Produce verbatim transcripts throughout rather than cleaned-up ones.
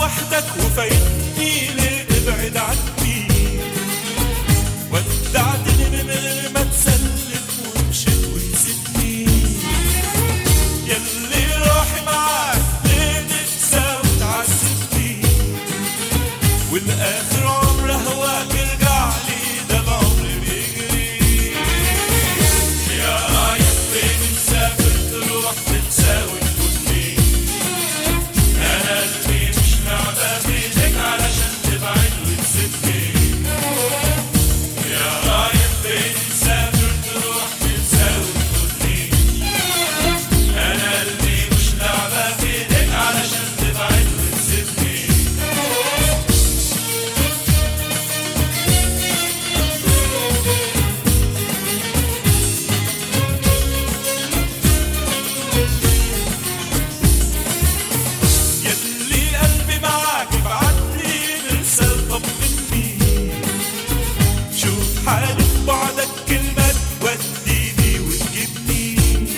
وحدك وفايتني ليه ابعد عني. ودعتني من غير ما تسلم ومشيت ونسيتني. يلي روحي معاك ليه تنسى وتعذبني. والاخر عمر هواك ارجع لي ده العمر بيجري. يا رايح فين مسافر تروح تنسى وتفوتني. انا قلبي مش لعبة بايدك علشان تبعد وتسيبني. يا رايح فين مسافر تروح تنسى وتفوتني. انا قلبي مش لعبة بايدك علشان تبعد وتسيبني. يلي قلبي معاك ابعتلي برسالة طمني. شوف حالي في بعدك كلمة توديني وتجيبني.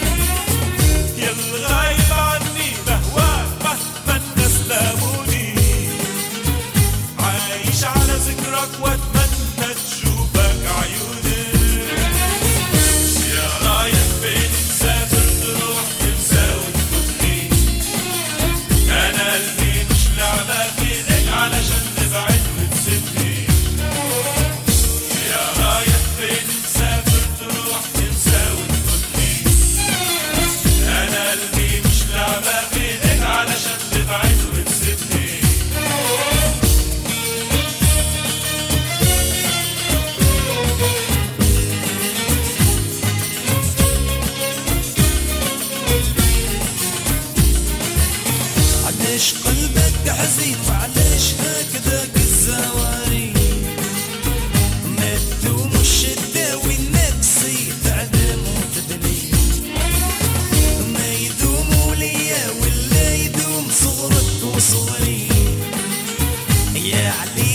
يلي غايب عني بهواك مهما الناس لاموني. عايش على ذكرك واتمنى تشوفك عيوني. يا رايح فين مسافر تروح تنسى وتفوتني. انا قلبي مش لعبة بايدك علشان تبعد وتسيبني. يا رايح فين مسافر تروح تنسى وتفوتني. انا قلبي مش لعبة بايدك علشان تبعد وتسيبني. علاش قلبك حزين وعلاش هكذاك الزواري. ما تلومش تداوي النفسي تعدم وتدلي. ما يدوموا ليا ولا يدوم صغرك وصغري. يا علي